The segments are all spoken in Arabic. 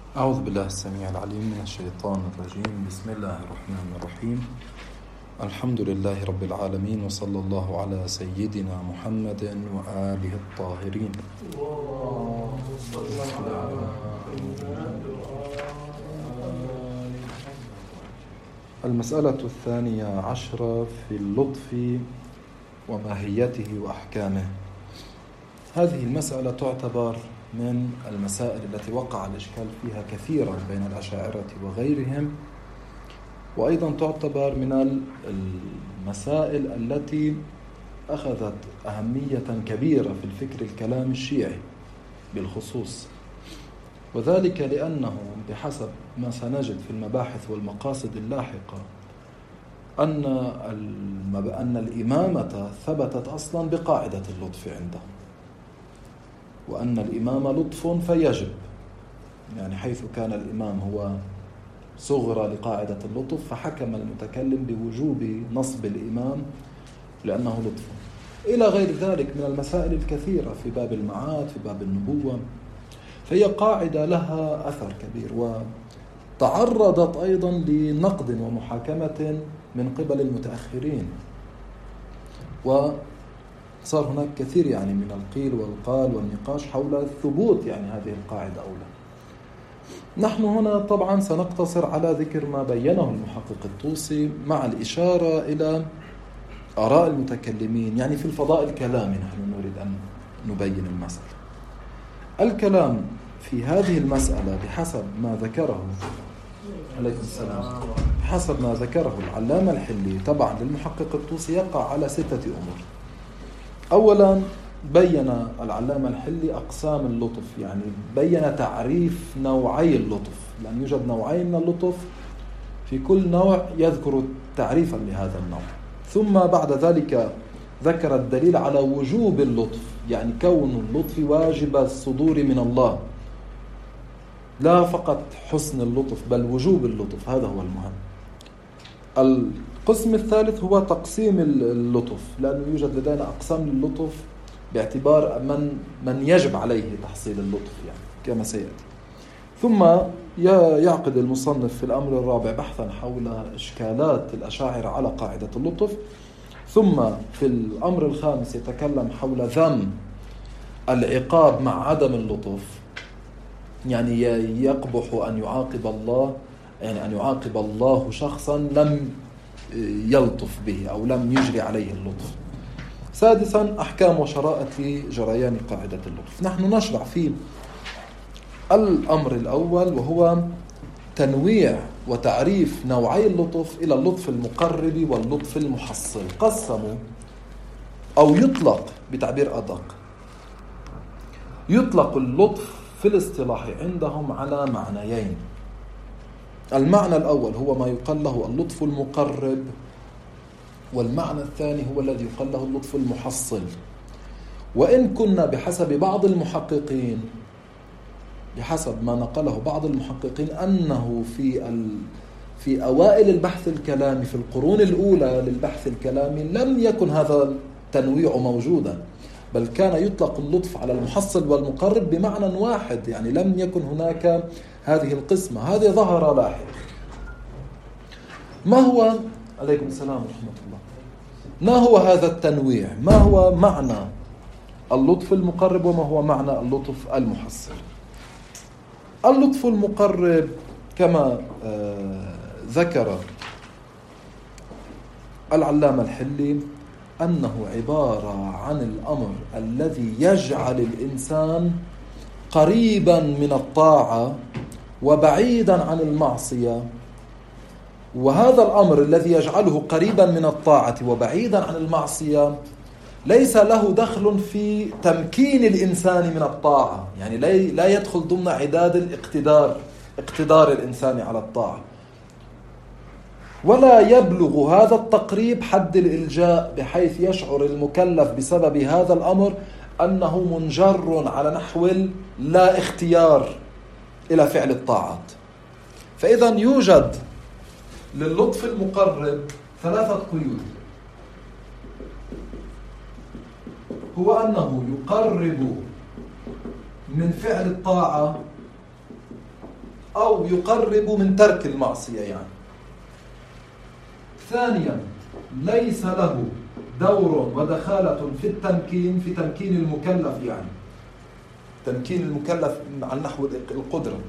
أعوذ بالله السميع العليم من الشيطان الرجيم. بسم الله الرحمن الرحيم. الحمد لله رب العالمين، وصلى الله على سيدنا محمد وآله الطاهرين. المسألة 12 في اللطف وماهيته وأحكامه. هذه المسألة تعتبر من المسائل التي وقع الإشكال فيها كثيرا بين الأشاعرة وغيرهم، وأيضا تعتبر من المسائل التي أخذت أهمية كبيرة في الفكر الكلام الشيعي بالخصوص، وذلك لأنه بحسب ما سنجد في المباحث والمقاصد اللاحقة أن الإمامة ثبتت أصلا بقاعدة اللطف عندهم، وأن الإمام لطف فيجب، يعني حيث كان الإمام هو صغرى لقاعدة اللطف فحكم المتكلم بوجوب نصب الإمام لأنه لطف، إلى غير ذلك من المسائل الكثيرة في باب المعاد، في باب النبوة. فهي قاعدة لها أثر كبير، وتعرضت أيضا لنقد ومحاكمة من قبل المتأخرين، وصار هناك كثير يعني من القيل والقال والنقاش حول ثبوت يعني هذه القاعدة أو لا. نحن هنا طبعا سنقتصر على ذكر ما بينه المحقق الطوسي مع الإشارة إلى آراء المتكلمين، يعني في الفضاء الكلامي نحن نريد أن نبين المسألة. الكلام في هذه المسألة بحسب ما ذكره عليكم السلام، بحسب ما ذكره العلامة الحلي تبعا للمحقق الطوسي يقع على 6 أمور. أولا بين العلامة الحلي أقسام اللطف، يعني بين تعريف نوعي اللطف، لأن يوجد نوعين من اللطف، في كل نوع يذكر تعريفا لهذا النوع. ثم بعد ذلك ذكر الدليل على وجوب اللطف، يعني كون اللطف واجب الصدور من الله، لا فقط حسن اللطف بل وجوب اللطف، هذا هو المهم. القسم الثالث هو تقسيم اللطف، لأنه يوجد لدينا أقسام للطف باعتبار من يجب عليه تحصيل اللطف يعني كما سيأتي. ثم يعقد المصنف في الأمر الرابع بحثا حول إشكالات الأشاعرة على قاعدة اللطف. ثم في الأمر الخامس يتكلم حول ذم العقاب مع عدم اللطف، يعني يقبح أن يعاقب الله، يعني أن يعاقب الله شخصا لم يلطف به أو لم يجري عليه اللطف. سادسا أحكام وشرائط جريان قاعدة اللطف. نحن نشرع في الأمر الأول، وهو تنويع وتعريف نوعي اللطف إلى اللطف المقرب واللطف المحصل. قسموا أو يطلق بتعبير أدق، يطلق اللطف في الاصطلاح عندهم على معنيين. المعنى الأول هو ما يقال له اللطف المقرب، والمعنى الثاني هو الذي يقال له اللطف المحصل. وإن كنا بحسب بعض المحققين، بحسب ما نقله بعض المحققين، أنه في أوائل البحث الكلامي في القرون الأولى للبحث الكلامي لم يكن هذا التنويع موجودا، بل كان يطلق اللطف على المحصل والمقرب بمعنى واحد، يعني لم يكن هناك هذه القسمة. هذه ظهر لاحقا. ما هو عليكم السلام ورحمة الله، ما هو هذا التنويع؟ ما هو معنى اللطف المقرب وما هو معنى اللطف المحصل؟ اللطف المقرب كما ذكر العلامة الحلي أنه عبارة عن الأمر الذي يجعل الإنسان قريبا من الطاعة وبعيدا عن المعصية. وهذا الأمر الذي يجعله قريبا من الطاعة وبعيدا عن المعصية ليس له دخل في تمكين الإنسان من الطاعة، يعني لا يدخل ضمن عداد اقتدار الإنسان على الطاعة، ولا يبلغ هذا التقريب حد الإلجاء بحيث يشعر المكلف بسبب هذا الأمر أنه منجر على نحو لا اختيار إلى فعل الطاعات. فإذا يوجد للطف المقرب 3 قيود. هو أنه يقرب من فعل الطاعة أو يقرب من ترك المعصية يعني. ثانيا ليس له دور ودخالة في التمكين، في تمكين المكلف يعني تمكين المكلف عن نحو القدرة.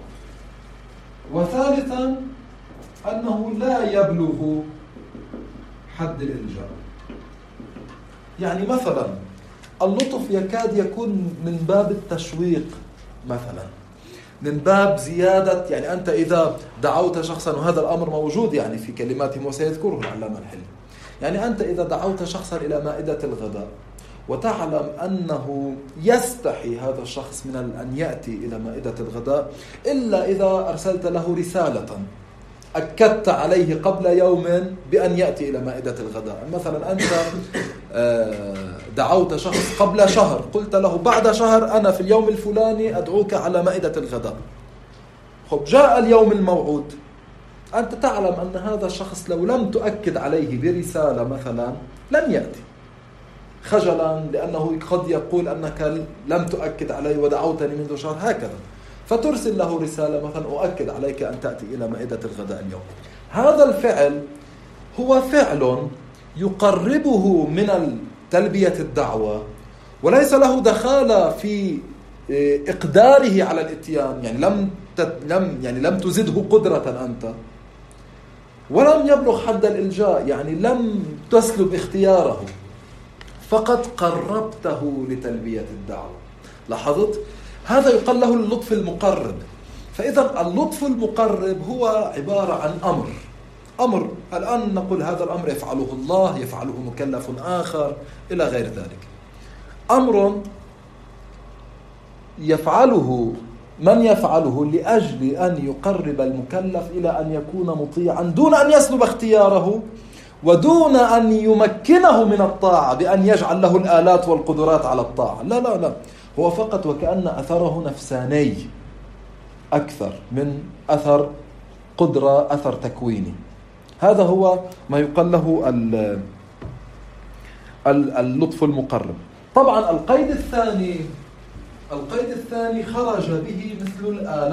وثالثا أنه لا يبلغ حد الإلجاء. يعني مثلا اللطف يكاد يكون من باب التشويق مثلا، من باب زيادة، يعني أنت إذا دعوت شخصا، وهذا الأمر موجود يعني في كلماتهم وسيذكره العلامة الحلي، يعني أنت إذا دعوت شخصا إلى مائدة الغداء وتعلم أنه يستحي هذا الشخص من أن يأتي إلى مائدة الغداء إلا إذا أرسلت له رسالة أكدت عليه قبل يوم بأن يأتي إلى مائدة الغداء. مثلا أنت دعوت شخص قبل شهر، قلت له بعد شهر أنا في اليوم الفلاني أدعوك على مائدة الغداء. خب جاء اليوم الموعود، أنت تعلم أن هذا الشخص لو لم تؤكد عليه برسالة مثلا لن يأتي، خجلا لأنه قد يقول أنك لم تؤكد علي ودعوتني منذ شهر هكذا، فترسل له رسالة مثلا أؤكد عليك أن تأتي إلى مائدة الغداء اليوم. هذا الفعل هو فعل يقربه من تلبية الدعوة، وليس له دخالة في إقداره على الإتيان، يعني لم تزده قدرة أنت، ولم يبلغ حد الإلجاء، يعني لم تسلب اختياره، فقط قربته لتلبية الدعوة. لاحظت؟ هذا يقال له اللطف المقرب. فإذا اللطف المقرب هو عبارة عن أمر الآن نقول هذا الأمر يفعله الله، يفعله مكلف آخر إلى غير ذلك. أمر يفعله من يفعله لأجل أن يقرب المكلف إلى أن يكون مطيعا دون أن يسلب اختياره، ودون أن يمكنه من الطاعة بأن يجعل له الآلات والقدرات على الطاعة. لا لا لا، هو فقط وكأن أثره نفساني أكثر من أثر قدرة، أثر تكويني. هذا هو ما يقال له اللطف المقرب. طبعا القيد الثاني خرج به مثل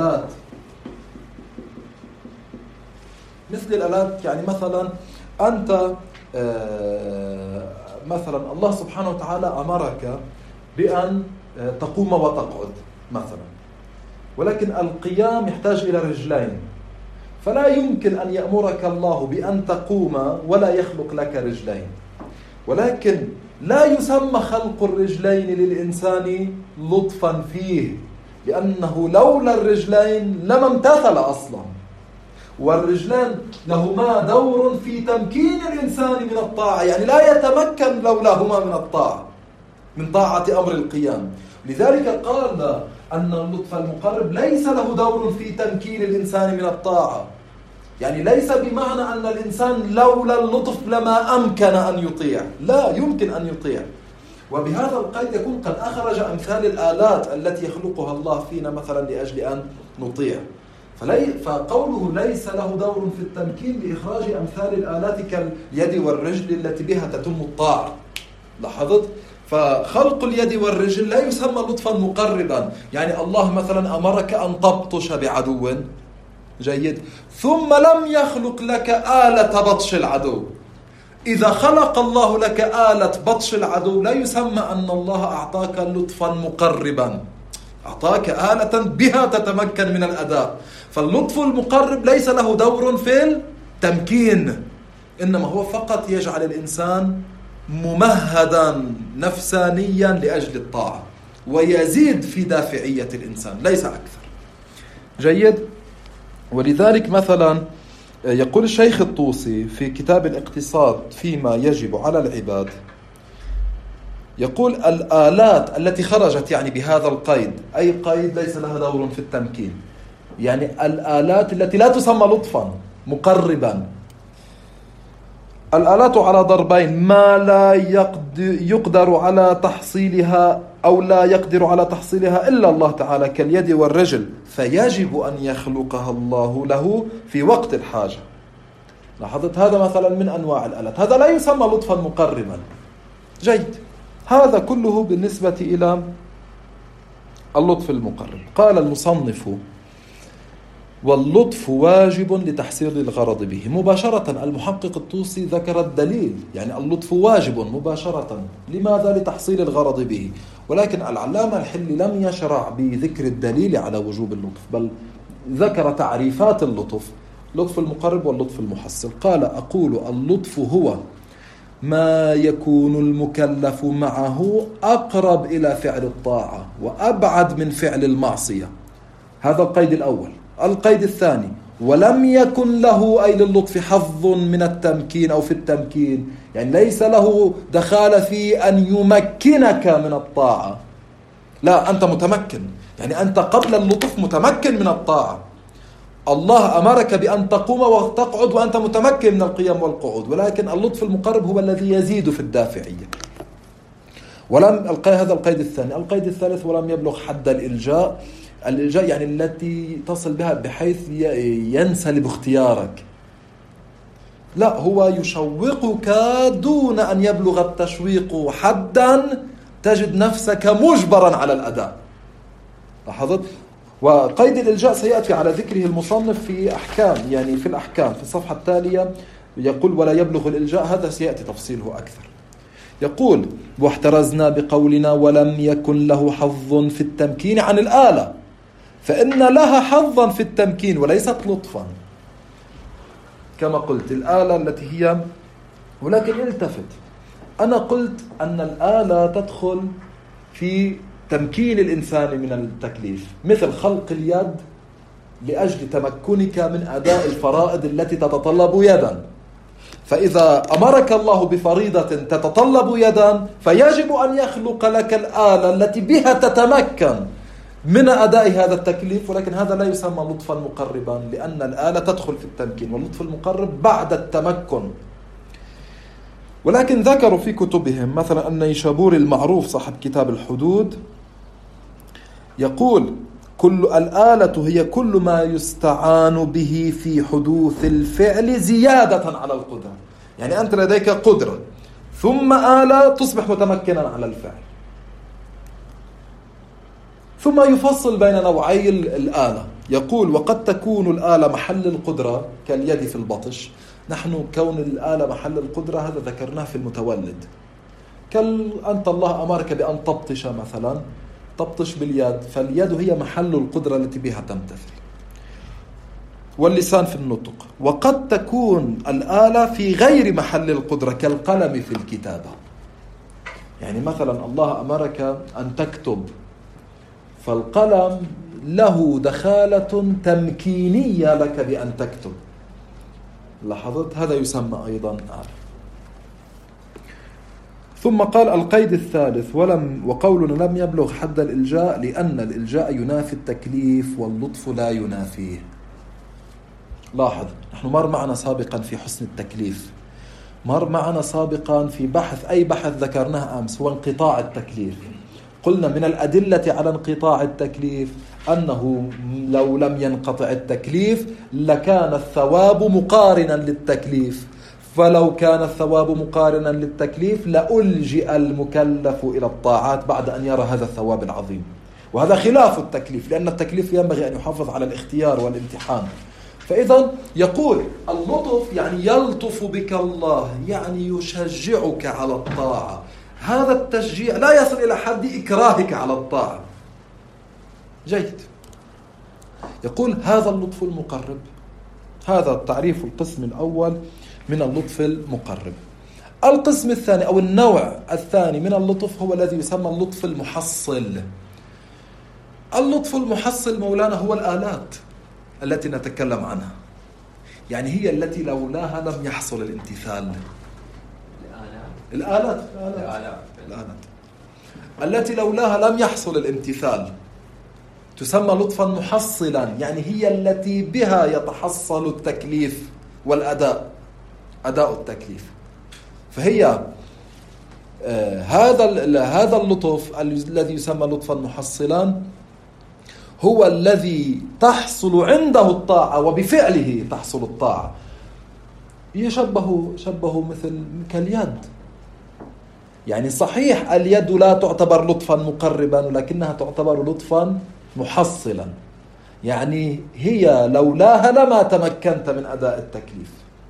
الآلات. يعني مثلا أنت مثلا الله سبحانه وتعالى أمرك بأن تقوم وتقعد مثلا، ولكن القيام يحتاج إلى رجلين، فلا يمكن أن يأمرك الله بأن تقوم ولا يخلق لك رجلين. ولكن لا يسمى خلق الرجلين للإنسان لطفا فيه، لأنه لولا الرجلين لما امتثل أصلا، والرجلان لهما دور في تمكين الإنسان من الطاعة، يعني لا يتمكن لولاهما من طاعة أمر القيام. لذلك قال أن اللطف المقرب ليس له دور في تمكين الإنسان من الطاعة، يعني ليس بمعنى أن الإنسان لولا اللطف لما أمكن أن يطيع، لا يمكن أن يطيع. وبهذا القيد يكون قد أخرج أمثال الآلات التي يخلقها الله فينا مثلا لأجل أن نطيع. فقوله ليس له دور في التمكين لإخراج أمثال الآلات كاليد والرجل التي بها تتم الطاعة. لاحظت؟ فخلق اليد والرجل لا يسمى لطفا مقربا. يعني الله مثلا أمرك أن تبطش بعدو جيد، ثم لم يخلق لك آلة بطش العدو. إذا خلق الله لك آلة بطش العدو لا يسمى أن الله أعطاك لطفا مقربا، أعطاك آلة بها تتمكن من الأداء. فاللطف المقرب ليس له دور في التمكين، إنما هو فقط يجعل الإنسان ممهدا نفسانيا لأجل الطاعة، ويزيد في دافعية الإنسان ليس أكثر. جيد. ولذلك مثلا يقول الشيخ الطوسي في كتاب الاقتصاد فيما يجب على العباد، يقول الآلات التي خرجت يعني بهذا القيد، أي قيد ليس لها دور في التمكين، يعني الآلات التي لا تسمى لطفا مقربا. الآلات على ضربين: ما لا يقدر على تحصيلها أو لا يقدر على تحصيلها إلا الله تعالى كاليد والرجل، فيجب أن يخلقها الله له في وقت الحاجة. لاحظت؟ هذا مثلا من أنواع الآلات، هذا لا يسمى لطفا مقربا. جيد. هذا كله بالنسبة إلى اللطف المقرب. قال المصنف: واللطف واجب لتحصيل الغرض به. مباشرة المحقق الطوسي ذكر الدليل، يعني اللطف واجب مباشرة. لماذا؟ لتحصيل الغرض به. ولكن العلامة الحلي لم يشرع بذكر الدليل على وجوب اللطف، بل ذكر تعريفات اللطف: لطف المقرب واللطف المحصل. قال: أقول اللطف هو ما يكون المكلف معه أقرب إلى فعل الطاعة وأبعد من فعل المعصية. هذا القيد الأول. القيد الثاني: ولم يكن له أي للطف حظ من التمكين أو في التمكين، يعني ليس له دخال في أن يمكنك من الطاعة. لا، أنت متمكن، يعني أنت قبل اللطف متمكن من الطاعة. الله أمرك بأن تقوم وتقعد وأنت متمكن من القيام والقعود، ولكن اللطف المقرب هو الذي يزيد في الدافعية. هذا القيد الثاني. القيد الثالث: ولم يبلغ حد الإلجاء. الإلجاء يعني التي تصل بها بحيث ينسلب اختيارك. لا، هو يشوقك دون أن يبلغ التشويق حدا تجد نفسك مجبرا على الأداء. لاحظت؟ وقيد الإلجاء سيأتي على ذكره المصنف في أحكام، يعني في الأحكام في الصفحة التالية يقول: ولا يبلغ الإلجاء. هذا سيأتي تفصيله أكثر. يقول: واحترزنا بقولنا ولم يكن له حظ في التمكين عن الآلة، فإن لها حظا في التمكين وليست لطفا. كما قلت الآلة التي هي، ولكن التفت، أنا قلت أن الآلة تدخل في تمكين الإنسان من التكليف، مثل خلق اليد لأجل تمكنك من أداء الفرائض التي تتطلب يدا. فإذا أمرك الله بفريضة تتطلب يدا، فيجب أن يخلق لك الآلة التي بها تتمكن من أداء هذا التكليف. ولكن هذا لا يسمى لطفا مقربا، لأن الآلة تدخل في التمكين، واللطف المقرب بعد التمكن. ولكن ذكروا في كتبهم مثلا النيشابوري المعروف صاحب كتاب الحدود يقول: كل الآلة هي كل ما يستعان به في حدوث الفعل زيادة على القدرة. يعني أنت لديك قدرة ثم آلة تصبح متمكنا على الفعل. ثم يفصل بين نوعي الآلة. يقول: وقد تكون الآلة محل القدرة كاليد في البطش. نحن كون الآلة محل القدرة هذا ذكرناه في المتولد. أنت الله أمرك بأن تبطش مثلا، تبطش باليد، فاليد هي محل القدرة التي بها تمتثل. واللسان في النطق. وقد تكون الآلة في غير محل القدرة كالقلم في الكتابة. يعني مثلا الله أمرك أن تكتب، فالقلم له دخالة تمكينية لك بأن تكتب. لاحظت؟ هذا يسمى أيضا آلة. ثم قال: القيد الثالث: وقولنا لم يبلغ حد الإلجاء لأن الإلجاء ينافي التكليف واللطف لا ينافيه. لاحظ، نحن مر معنا سابقا في حسن التكليف، مر معنا سابقا في أي بحث ذكرناه أمس، هو انقطاع التكليف. قلنا من الأدلة على انقطاع التكليف أنه لو لم ينقطع التكليف لكان الثواب مقارنا للتكليف، فلو كان الثواب مقارنا للتكليف لألجئ المكلف إلى الطاعات بعد أن يرى هذا الثواب العظيم. وهذا خلاف التكليف، لأن التكليف ينبغي أن يحافظ على الاختيار والامتحان. فإذا يقول اللطف يعني يلطف بك الله، يعني يشجعك على الطاعة. هذا التشجيع لا يصل إلى حد إكراهك على الطاعة. جيد. يقول: هذا اللطف المقرب. هذا التعريف القسم الأول من اللطف المقرب. القسم الثاني أو النوع الثاني من اللطف هو الذي يسمى اللطف المحصل. اللطف المحصل مولانا هو الآلات التي نتكلم عنها، يعني هي التي لولاها لم يحصل الامتثال. الآلات التي لولاها لم يحصل الامتثال تسمى لطفا محصلا، يعني هي التي بها يتحصل التكليف والأداء، أداء التكليف. فهي هذا اللطف الذي يسمى لطفا محصلا هو الذي تحصل عنده الطاعة وبفعله تحصل الطاعة. شبه مثل كاليد. يعني صحيح اليد لا تعتبر لطفا مقربا، ولكنها تعتبر لطفا محصلا. يعني هي لولاها لما تمكنت من أداء التكليف.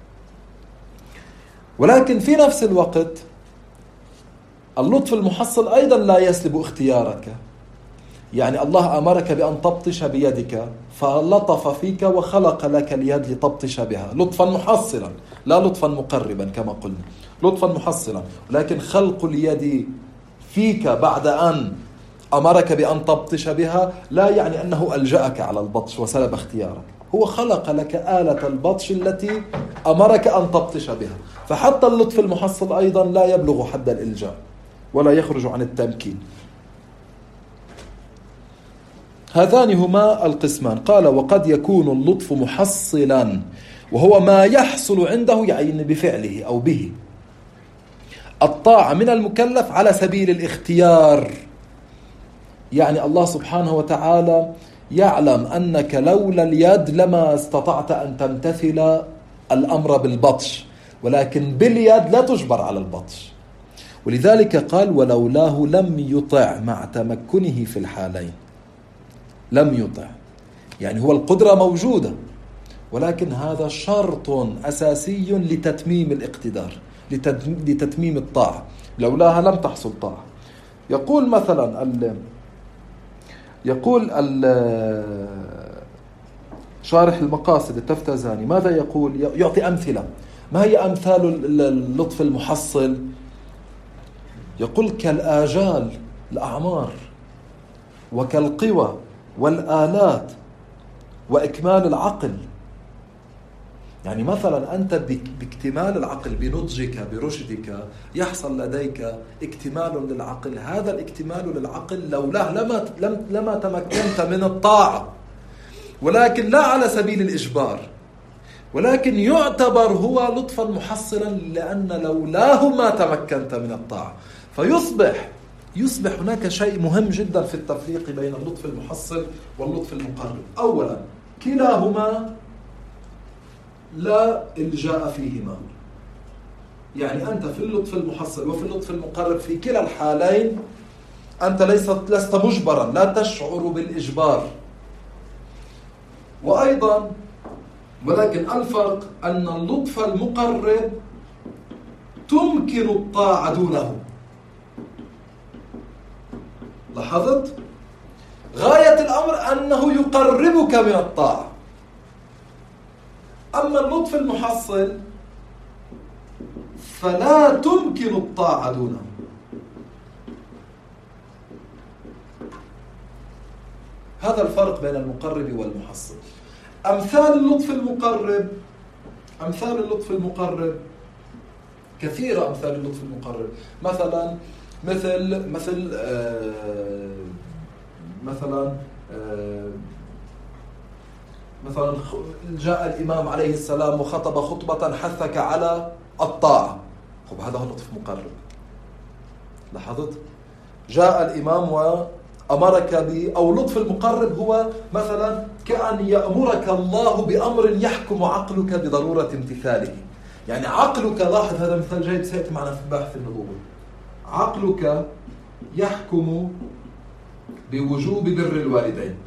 ولكن في نفس الوقت اللطف المحصل أيضا لا يسلب اختيارك. يعني الله أمرك بأن تبطش بيدك فلطف فيك وخلق لك اليد لتبطش بها لطفا محصلا، لا لطفا مقربا كما قلنا، لطفا محصلا. ولكن خلق اليد فيك بعد أن أمرك بأن تبطش بها لا يعني أنه ألجأك على البطش وسلب اختيارك، هو خلق لك آلة البطش التي أمرك أن تبطش بها. فحتى اللطف المحصل أيضا لا يبلغ حد الإلجاء ولا يخرج عن التمكين. هذان هما القسمان. قال وقد يكون اللطف محصلا وهو ما يحصل عنده يعني بفعله أو به الطاعة من المكلف على سبيل الاختيار. يعني الله سبحانه وتعالى يعلم أنك لولا اليد لما استطعت أن تمتثل الأمر بالبطش، ولكن باليد لا تجبر على البطش. ولذلك قال ولولاه لم يطع مع تمكنه في الحالين. لم يطع يعني هو القدرة موجودة، ولكن هذا شرط أساسي لتتميم الاقتدار، لتتميم الطاعة، لولاها لم تحصل طاعة. يقول مثلا شارح المقاصد التفتزاني ماذا يقول؟ يعطي أمثلة. ما هي أمثال اللطف المحصل؟ يقول كالآجال الأعمار وكالقوى والآلات وإكمال العقل. يعني مثلا أنت باكتمال العقل بنضجك برشدك يحصل لديك اكتمال للعقل، هذا الاكتمال للعقل لولاه لما تمكنت من الطاعة، ولكن لا على سبيل الإجبار، ولكن يعتبر هو لطفا محصلا لأن لولاه ما تمكنت من الطاعة. فيصبح هناك شيء مهم جدا في التفريق بين اللطف المحصل واللطف المقرب. أولا كلاهما لا إلجاء فيهما، يعني أنت في اللطف المحصل وفي اللطف المقرب في كلا الحالين أنت لست مجبرا، لا تشعر بالإجبار. وأيضا ولكن الفرق أن اللطف المقرب تمكن الطاعة دونه. لاحظت؟ غاية الأمر أنه يقربك من الطاعة. أما اللطف المحصل فلا تمكن الطاعة دونه. هذا الفرق بين المقرب والمحصل. أمثال اللطف المقرب كثيرة. أمثال اللطف المقرب مثلا جاء الإمام عليه السلام وخطب خطبة حثك على الطاعة، هذا هو اللطف المقرب. لاحظت؟ جاء الإمام وأمرك أو اللطف المقرب هو مثلا كأن يأمرك الله بأمر يحكم عقلك بضرورة امتثاله. يعني عقلك، لاحظ هذا مثال جيد سيأتي معنا في بحث النبوة، عقلك يحكم بوجوب بر الوالدين.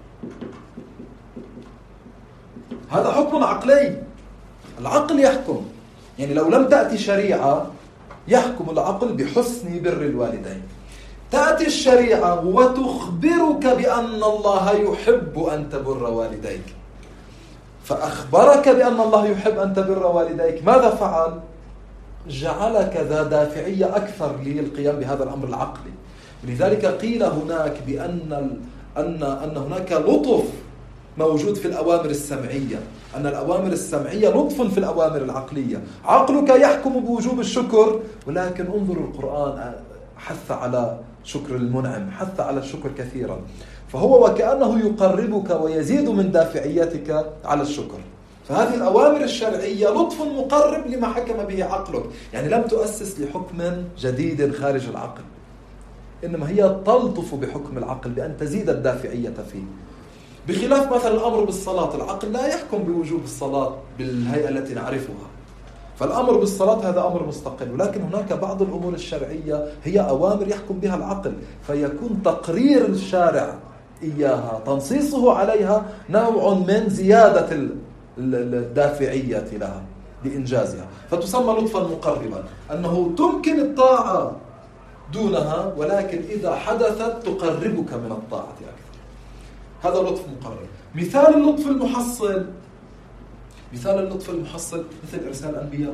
هذا حكم عقلي، العقل يحكم. يعني لو لم تأتي شريعة يحكم العقل بحسن بر الوالدين. تأتي الشريعة وتخبرك بأن الله يحب أن تبر والديك، فأخبرك بأن الله يحب أن تبر والديك، ماذا فعل؟ جعلك ذا دافعية أكثر للقيام بهذا الأمر العقلي. لذلك قيل هناك أن هناك لطف موجود في الأوامر السمعية، أن الأوامر السمعية لطف في الأوامر العقلية. عقلك يحكم بوجوب الشكر، ولكن انظروا القرآن حث على شكر المنعم، حث على الشكر كثيرا، فهو وكأنه يقربك ويزيد من دافعيتك على الشكر. فهذه الأوامر الشرعية لطف مقرب لما حكم به عقلك، يعني لم تؤسس لحكم جديد خارج العقل، إنما هي تلطف بحكم العقل بأن تزيد الدافعية فيه. بخلاف مثلا الأمر بالصلاة، العقل لا يحكم بوجوب الصلاة بالهيئة التي نعرفها، فالأمر بالصلاة هذا أمر مستقل. ولكن هناك بعض الأمور الشرعية هي أوامر يحكم بها العقل، فيكون تقرير الشارع إياها، تنصيصه عليها نوع من زيادة الدافعية لها لإنجازها، فتسمى لطفا مقربا، أنه تمكن الطاعة دونها، ولكن إذا حدثت تقربك من الطاعة أكثر. هذا لطف مقرب. مثال اللطف المحصل، مثال اللطف المحصل مثل إرسال الأنبياء.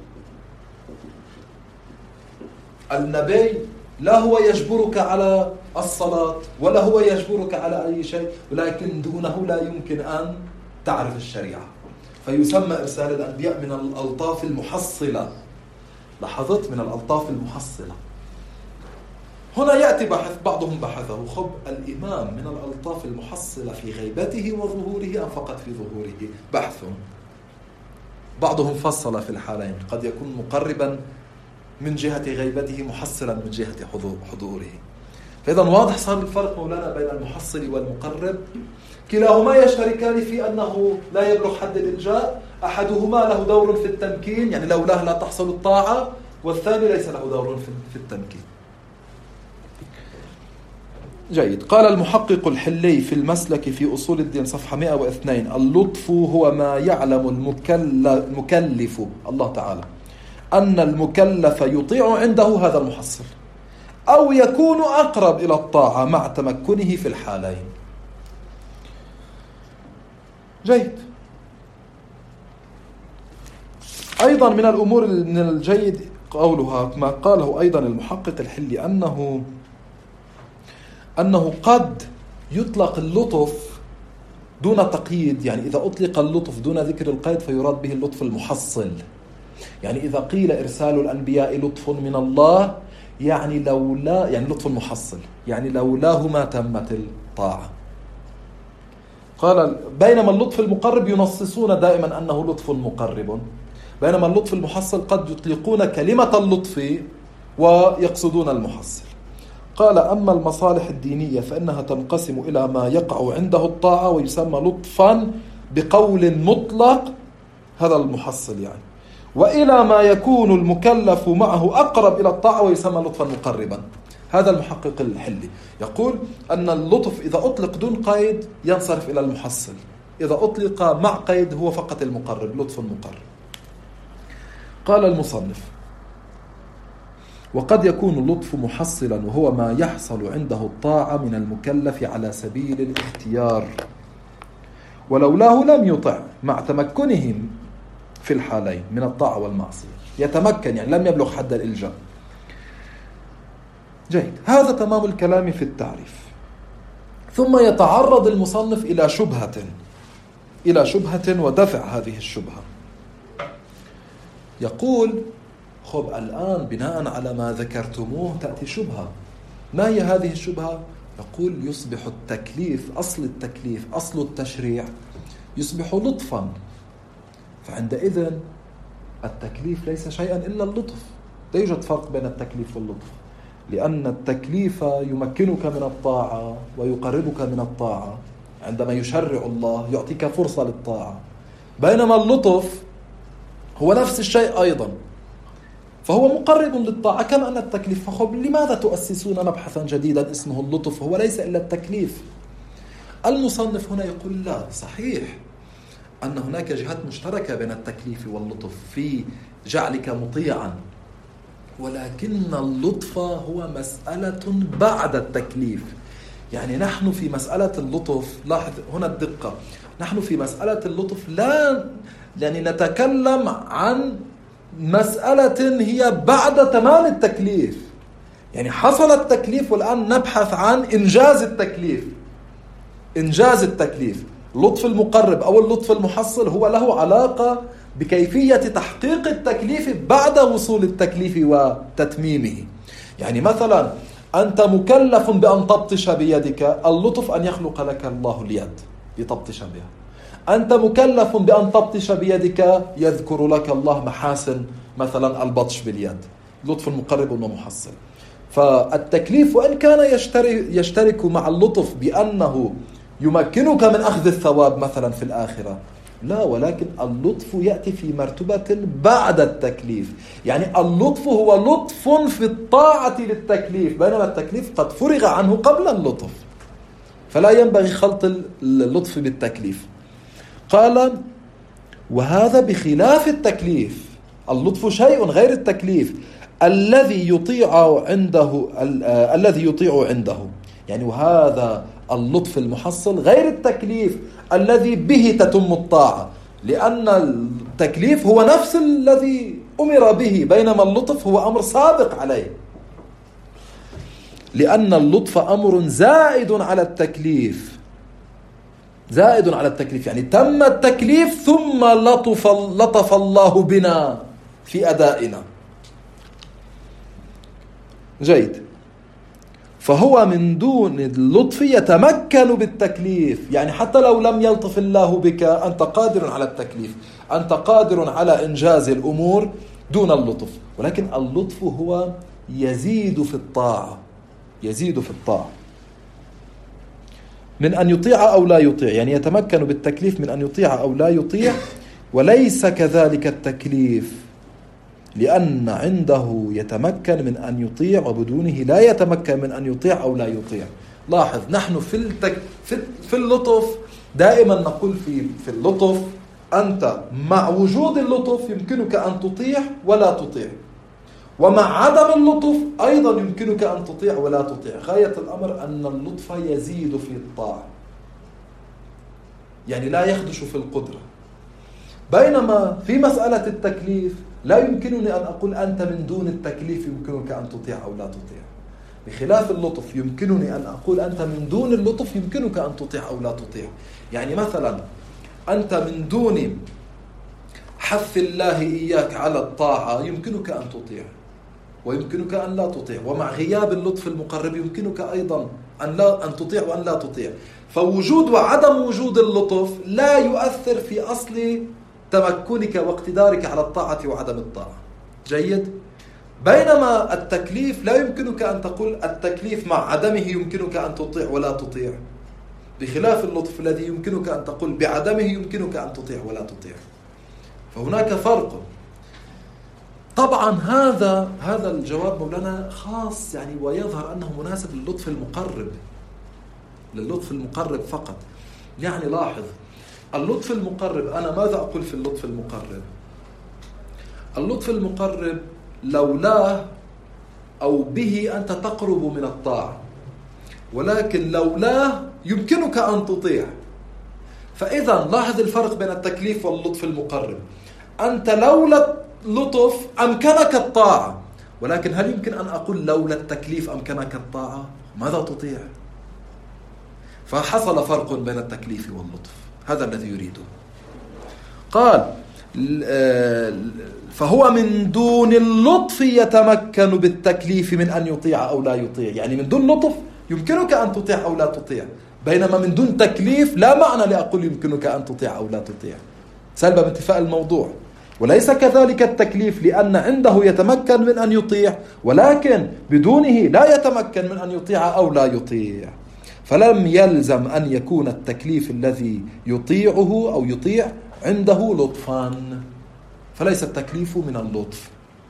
النبي لا هو يجبرك على الصلاة ولا هو يجبرك على أي شيء، ولكن دونه لا يمكن أن تعرف الشريعة، فيسمى إرسال الأنبياء من الألطاف المحصلة. لاحظت؟ من الألطاف المحصلة. هنا يأتي بحث، بعضهم بحثه خب الإمام من الألطاف المحصلة في غيبته وظهوره أم فقط في ظهوره؟ بحث. بعضهم فصل في الحالين، قد يكون مقربا من جهة غيبته، محصلا من جهة حضوره. فإذا واضح صار الفرق مولانا بين المحصل والمقرب. كلاهما يشتركان في أنه لا يبلغ حد الإلجاء، أحدهما له دور في التمكين، يعني لولاه لا تحصل الطاعة، والثاني ليس له دور في التمكين. جيد. قال المحقق الحلي في المسلك في أصول الدين صفحة 102: اللطف هو ما يعلم المكلف الله تعالى أن المكلف يطيع عنده هذا المحصل، أو يكون أقرب إلى الطاعة مع تمكنه في الحالين. جيد. أيضا من الأمور من الجيد قولها ما قاله أيضا المحقق الحلي أنه قد يطلق اللطف دون تقييد، يعني إذا أطلق اللطف دون ذكر القيد فيراد به اللطف المحصل. يعني إذا قيل إرسال الأنبياء لطف من الله، يعني لولا، يعني لطف المحصل، يعني لولاه ما تمت الطاعة. قال بينما اللطف المقرب ينصصون دائما أنه لطف مقرب، بينما اللطف المحصل قد يطلقون كلمة اللطف ويقصدون المحصل. قال أما المصالح الدينية فإنها تنقسم إلى ما يقع عنده الطاعة ويسمى لطفا بقول مطلق، هذا المحصل يعني، وإلى ما يكون المكلف معه أقرب إلى الطاعة ويسمى لطفا مقربا. هذا المحقق الحلي يقول أن اللطف إذا أطلق دون قيد ينصرف إلى المحصل، إذا أطلق مع قيد هو فقط المقرب، لطف مقرب. قال المصنف: وقد يكون اللطف محصلا وهو ما يحصل عنده الطاعة من المكلف على سبيل الاختيار، ولولاه لم يطع مع تمكنه في الحالين من الطاعة والمعصية. يتمكن يعني لم يبلغ حد الإلجاء. جيد. هذا تمام الكلام في التعريف. ثم يتعرض المصنف إلى شبهة ودفع هذه الشبهة. يقول: خب الآن بناء على ما ذكرتموه تأتي شبهة. ما هي هذه الشبهة؟ يقول: يصبح التكليف، أصل التكليف، أصل التشريع يصبح لطفا، فعندئذ التكليف ليس شيئا إلا اللطف. لا يوجد فرق بين التكليف واللطف، لأن التكليف يمكنك من الطاعة ويقربك من الطاعة، عندما يشرع الله يعطيك فرصة للطاعة، بينما اللطف هو نفس الشيء أيضا، فهو مقرب للطاعة كما أن التكليف. فخب لماذا تؤسسون مبحثا جديدا اسمه اللطف؟ هو ليس إلا التكليف. المصنف هنا يقول: لا، صحيح أن هناك جهات مشتركة بين التكليف واللطف في جعلك مطيعا، ولكن اللطف هو مسألة بعد التكليف. يعني نحن في مسألة اللطف، لاحظ هنا الدقة، نحن في مسألة اللطف لا يعني نتكلم عن مسألة هي بعد تمام التكليف. يعني حصل التكليف والآن نبحث عن إنجاز التكليف. إنجاز التكليف، اللطف المقرب أو اللطف المحصل هو له علاقة بكيفية تحقيق التكليف بعد وصول التكليف وتتميمه. يعني مثلا أنت مكلف بأن تبطش بيدك، اللطف أن يخلق لك الله اليد لتبطش بها. أنت مكلف بأن تبطش بيدك، يذكر لك الله محاسن مثلا البطش باليد، لطف مقرب ومحصل. فالتكليف وإن كان يشترك مع اللطف بأنه يمكنك من أخذ الثواب مثلا في الآخرة، لا، ولكن اللطف يأتي في مرتبة بعد التكليف. يعني اللطف هو لطف في الطاعة للتكليف، بينما التكليف قد فرغ عنه قبل اللطف. فلا ينبغي خلط اللطف بالتكليف. قال وهذا بخلاف التكليف، اللطف شيء غير التكليف الذي يطيع عنده يعني وهذا اللطف المحصل غير التكليف الذي به تتم الطاعة، لأن التكليف هو نفس الذي أمر به، بينما اللطف هو أمر سابق عليه، لأن اللطف أمر زائد على التكليف، زائد على التكليف، يعني تم التكليف ثم لطف الله بنا في أدائنا. جيد. فهو من دون اللطف يتمكن بالتكليف، يعني حتى لو لم يلطف الله بك أنت قادر على التكليف، أنت قادر على إنجاز الأمور دون اللطف، ولكن اللطف هو يزيد في الطاعة، يزيد في الطاعة من أن يطيع أو لا يطيع، يعني يتمكن بالتكليف من أن يطيع أو لا يطيع. وليس كذلك التكليف، لأن عنده يتمكن من أن يطيع وبدونه لا يتمكن من أن يطيع أو لا يطيع. لاحظ نحن في اللطف دائما نقول في اللطف أنت مع وجود اللطف يمكنك أن تطيع ولا تطيع، ومع عدم اللطف أيضا يمكنك أن تطيع ولا تطيع. غاية الأمر أن اللطف يزيد في الطاعة، يعني لا يخدش في القدرة. بينما في مسألة التكليف لا يمكنني أن أقول أنت من دون التكليف يمكنك أن تطيع أو لا تطيع، بخلاف اللطف يمكنني أن أقول أنت من دون اللطف يمكنك أن تطيع أو لا تطيع. يعني مثلا أنت من دون حث الله إياك على الطاعة يمكنك أن تطيع ويمكنك أن لا تطيع، ومع غياب اللطف المقرب يمكنك أيضا أن تطيع وأن لا تطيع. فوجود وعدم وجود اللطف لا يؤثر في أصل تمكنك واقتدارك على الطاعة وعدم الطاعة. جيد. بينما التكليف لا يمكنك أن تقول التكليف مع عدمه يمكنك أن تطيع ولا تطيع، بخلاف اللطف الذي يمكنك أن تقول بعدمه يمكنك أن تطيع ولا تطيع. فهناك فرق. طبعا هذا الجواب مولانا خاص يعني، ويظهر أنه مناسب للطف المقرب، للطف المقرب فقط. يعني لاحظ اللطف المقرب، أنا ماذا أقول في اللطف المقرب؟ اللطف المقرب لولاه أو به أنت تقرب من الطاعة، ولكن لولاه يمكنك أن تطيع. فإذا لاحظ الفرق بين التكليف واللطف المقرب. أنت لولا لطف أمكنك الطاعة، ولكن هل يمكن أن أقول لولا التكليف أمكنك الطاعة؟ ماذا تطيع؟ فحصل فرق بين التكليف واللطف، هذا الذي يريده. قال فهو من دون اللطف يتمكن بالتكليف من أن يطيع أو لا يطيع، يعني من دون لطف يمكنك أن تطيع أو لا تطيع، بينما من دون تكليف لا معنى لأقول يمكنك أن تطيع أو لا تطيع، سلب بانتفاء الموضوع. وليس كذلك التكليف، لأن عنده يتمكن من أن يطيع، ولكن بدونه لا يتمكن من أن يطيع أو لا يطيع. فلم يلزم أن يكون التكليف الذي يطيعه أو يطيع عنده لطفان، فليس التكليف من اللطف.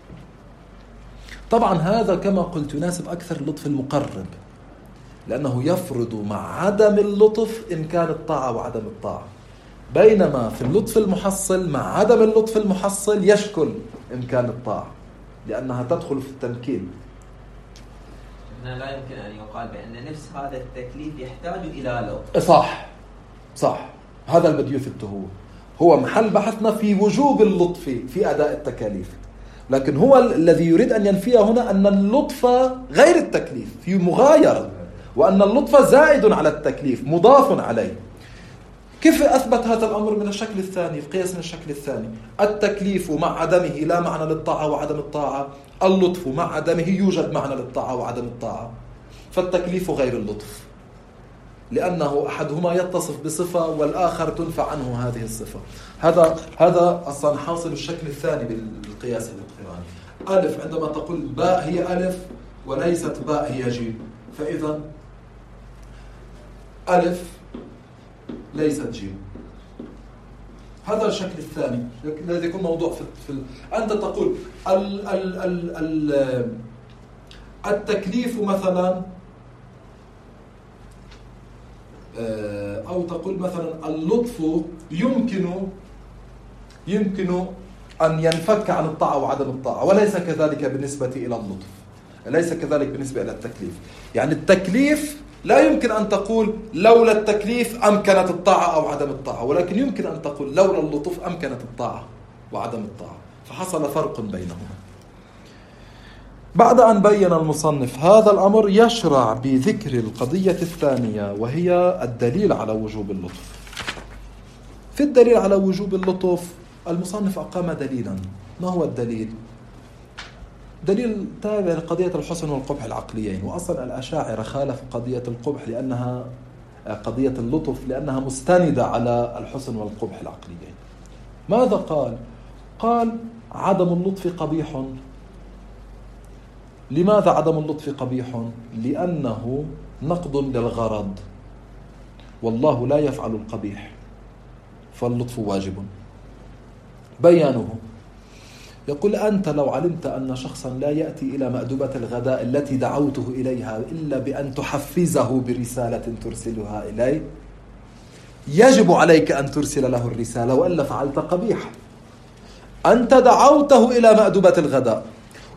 طبعا هذا كما قلت يناسب أكثر اللطف المقرب، لأنه يفرض مع عدم اللطف إمكان الطاعة وعدم الطاعة، بينما في اللطف المحصل مع عدم اللطف المحصل يشكل إمكان الطاعة، لأنها تدخل في التمكين. هنا لا يمكن أن يقال بأن نفس هذا التكليف يحتاج إلى لطف. صح، هذا اللي بده يثبته هو محل بحثنا في وجوب اللطف في أداء التكاليف، لكن هو الذي يريد أن ينفيه هنا أن اللطف غير التكليف، في مغايرة، وأن اللطف زائد على التكليف مضاف عليه. كيف أثبت هذا الأمر من الشكل الثاني؟ القياس من الشكل الثاني، التكليف مع عدمه لا معنى للطاعة وعدم الطاعة، اللطف مع عدمه يوجد معنى للطاعة وعدم الطاعة، فالتكليف غير اللطف، لأنه أحدهما يتصف بصفة والآخر تنفع عنه هذه الصفة. هذا أصلا حاصل الشكل الثاني بالقياس الاقتراني. ألف عندما تقول باء هي ألف وليست باء هي جيم، فإذا ألف ليست جيم. هذا الشكل الثاني الذي يكون موضوع أنت تقول التكليف مثلا أو تقول مثلا اللطف يمكن أن ينفك عن الطاعة وعدم الطاعة، وليس كذلك بالنسبة إلى اللطف، ليس كذلك بالنسبة إلى التكليف. يعني التكليف لا يمكن أن تقول لولا التكليف أمكنت الطاعة أو عدم الطاعة، ولكن يمكن أن تقول لولا اللطف أمكنت الطاعة وعدم الطاعة، فحصل فرق بينهما. بعد أن بين المصنف هذا الأمر يشرع بذكر القضية الثانية، وهي الدليل على وجوب اللطف. في الدليل على وجوب اللطف المصنف أقام دليلا. ما هو الدليل؟ دليل تابع لقضية الحسن والقبح العقليين. وأصلا الأشاعرة خالفوا قضية القبح لأنها قضية اللطف لأنها مستندة على الحسن والقبح العقليين. ماذا قال؟ قال عدم اللطف قبيح. لماذا عدم اللطف قبيح؟ لأنه نقض للغرض، والله لا يفعل القبيح، فاللطف واجب. بيانه يقول أنت لو علمت أن شخصا لا يأتي إلى مأدبة الغداء التي دعوته إليها إلا بأن تحفزه برسالة ترسلها إليه، يجب عليك أن ترسل له الرسالة، وإلا فعلت قبيح. أنت دعوته إلى مأدبة الغداء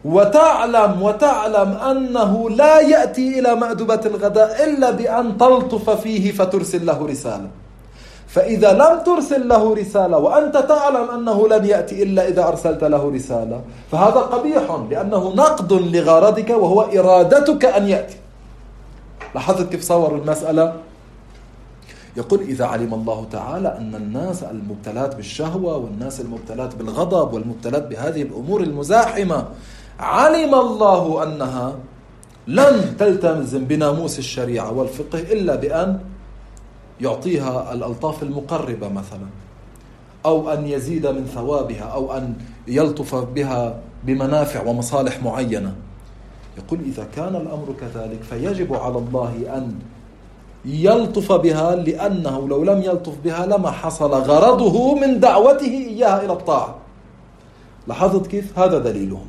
وتعلم أنه لا يأتي إلى مأدبة الغداء إلا بأن تلطف فيه فترسل له رسالة. فإذا لم ترسل له رسالة وأنت تعلم أنه لن يأتي إلا إذا أرسلت له رسالة، فهذا قبيح لأنه نقد لغرضك وهو إرادتك أن يأتي. لاحظت كيف صور المسألة؟ يقول إذا علم الله تعالى أن الناس المبتلات بالشهوة والناس المبتلات بالغضب والمبتلات بهذه الأمور المزاحمة، علم الله أنها لن تلتزم بناموس الشريعة والفقه إلا بأن يعطيها الألطاف المقربة مثلا، أو أن يزيد من ثوابها، أو أن يلطف بها بمنافع ومصالح معينة. يقول إذا كان الأمر كذلك فيجب على الله أن يلطف بها، لأنه لو لم يلطف بها لما حصل غرضه من دعوته إياها إلى الطاعة. لاحظت كيف؟ هذا دليلهم.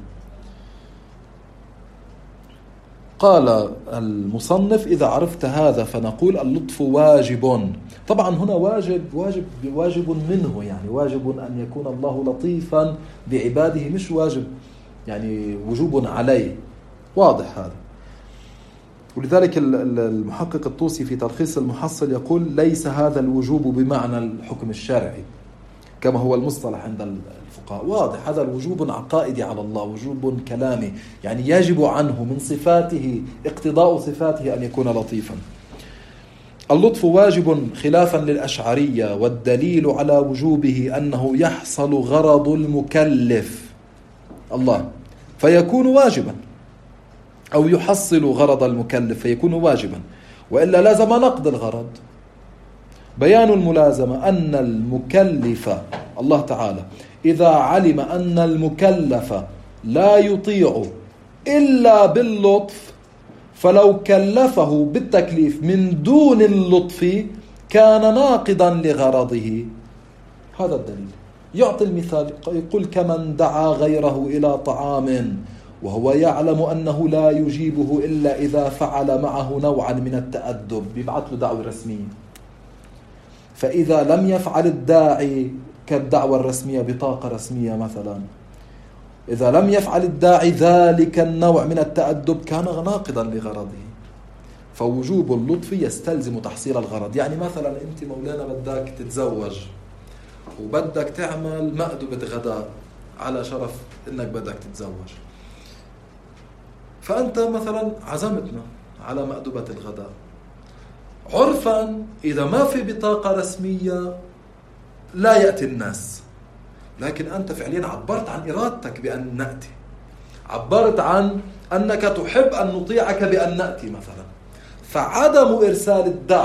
قال المصنف إذا عرفت هذا فنقول اللطف واجب. طبعا هنا واجب منه، يعني واجب أن يكون الله لطيفا بعباده، مش واجب يعني وجوب عليه. واضح هذا. ولذلك المحقق الطوسي في تلخيص المحصل يقول ليس هذا الوجوب بمعنى الحكم الشرعي كما هو المصطلح عند الفقهاء. واضح هذا الوجوب عقائدي على الله، وجوب كلامي، يعني يجب عنه من صفاته اقتضاء صفاته أن يكون لطيفا. اللطف واجب خلافا للأشعرية، والدليل على وجوبه أنه يحصل غرض المكلف الله فيكون واجبا، أو يحصل غرض المكلف فيكون واجبا، وإلا لازم نقض الغرض. بيان الملازمة أن المكلف الله تعالى إذا علم أن المكلف لا يطيع إلا باللطف، فلو كلفه بالتكليف من دون اللطف كان ناقضا لغرضه. هذا الدليل. يعطي المثال، يقول كمن دعا غيره إلى طعام وهو يعلم أنه لا يجيبه إلا إذا فعل معه نوعا من التأدب، بيبعث له دعوة رسمية، فإذا لم يفعل الداعي كالدعوة الرسمية بطاقة رسمية مثلا، إذا لم يفعل الداعي ذلك النوع من التأدب كان ناقضا لغرضه. فوجوب اللطف يستلزم تحصيل الغرض. يعني مثلا أنت مولانا بدك تتزوج وبدك تعمل مأدبة غداء على شرف إنك بدك تتزوج، فأنت مثلا عزمتنا على مأدبة الغداء. عرفا إذا ما في بطاقة رسمية لا يأتي الناس، لكن أنت فعليا عبرت عن إرادتك بأن نأتي، عبرت عن أنك تحب أن نطيعك بأن نأتي مثلا. فعدم إرسال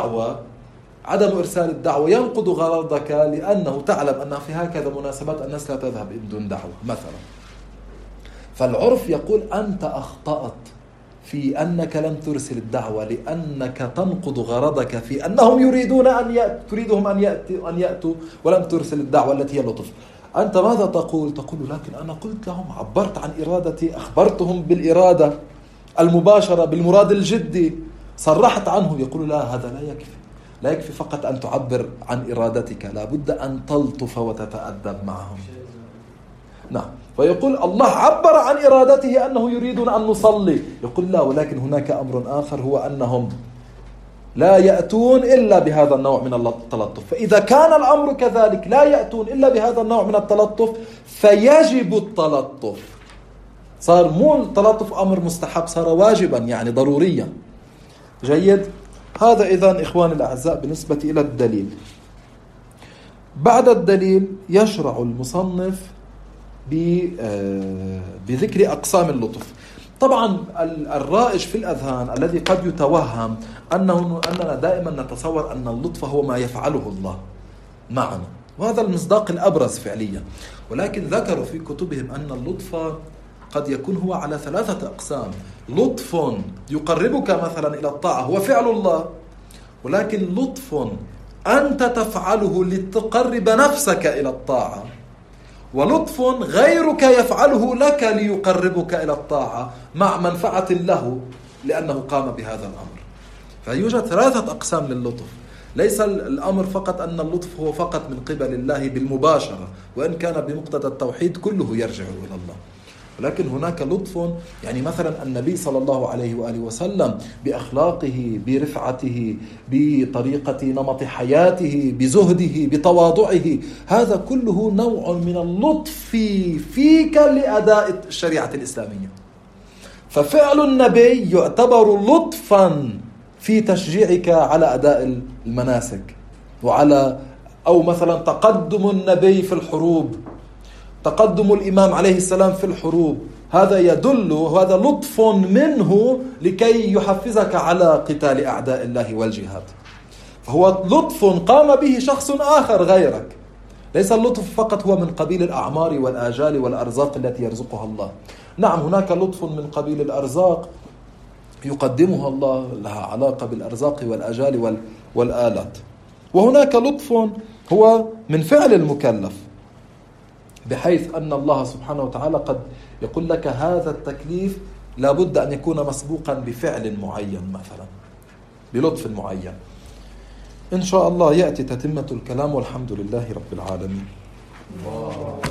الدعوة ينقض غرضك، لأنه تعلم أن في هكذا مناسبات الناس لا تذهب بدون دعوة مثلا. فالعرف يقول أنت أخطأت في أنك لم ترسل الدعوة، لأنك تنقض غرضك في أنهم تريدهم أن يأتوا ولم ترسل الدعوة التي هي اللطف. أنت ماذا تقول؟ تقول لكن أنا قلت لهم، عبرت عن إرادتي، أخبرتهم بالإرادة المباشرة بالمراد الجدي، صرحت عنه. يقول لا، هذا لا يكفي، لا يكفي فقط أن تعبر عن إرادتك، لا بد أن تلطف وتتأدب معهم. نعم. فيقول الله عبر عن إرادته أنه يريدون أن نصلي، يقول لا، ولكن هناك أمر آخر هو أنهم لا يأتون إلا بهذا النوع من التلطف. فإذا كان الأمر كذلك لا يأتون إلا بهذا النوع من التلطف فيجب التلطف. صار مو التلطف أمر مستحب، صار واجبا يعني ضروريا. جيد. هذا إذن إخواني الأعزاء بالنسبة إلى الدليل. بعد الدليل يشرع المصنف بذكر أقسام اللطف. طبعا الرائج في الأذهان الذي قد يتوهم أننا دائما نتصور أن اللطف هو ما يفعله الله معنا، وهذا المصداق الأبرز فعليا. ولكن ذكروا في كتبهم أن اللطف قد يكون هو على 3 أقسام. لطف يقربك مثلا إلى الطاعة هو فعل الله، ولكن لطف أنت تفعله لتقرب نفسك إلى الطاعة، ولطف غيرك يفعله لك ليقربك إلى الطاعة مع منفعة له لأنه قام بهذا الأمر. فيوجد 3 أقسام للطف. ليس الأمر فقط أن اللطف هو فقط من قبل الله بالمباشرة، وإن كان بمقتضى التوحيد كله يرجع إلى الله، ولكن هناك لطف يعني مثلا النبي صلى الله عليه وآله وسلم بأخلاقه، برفعته، بطريقة نمط حياته، بزهده، بتواضعه، هذا كله نوع من اللطف فيك لأداء الشريعة الإسلامية. ففعل النبي يعتبر لطفا في تشجيعك على أداء المناسك، أو مثلا تقدم النبي في الحروب، تقدم الإمام عليه السلام في الحروب، هذا يدل، وهذا لطف منه لكي يحفزك على قتال أعداء الله والجهاد. فهو لطف قام به شخص آخر غيرك. ليس اللطف فقط هو من قبيل الأعمار والآجال والأرزاق التي يرزقها الله. نعم هناك لطف من قبيل الأرزاق يقدمها الله، لها علاقة بالأرزاق والآجال والآلات. وهناك لطف هو من فعل المكلف، بحيث أن الله سبحانه وتعالى قد يقول لك هذا التكليف لابد أن يكون مسبوقا بفعل معين، مثلا بلطف معين. إن شاء الله يأتي تتمة الكلام، والحمد لله رب العالمين.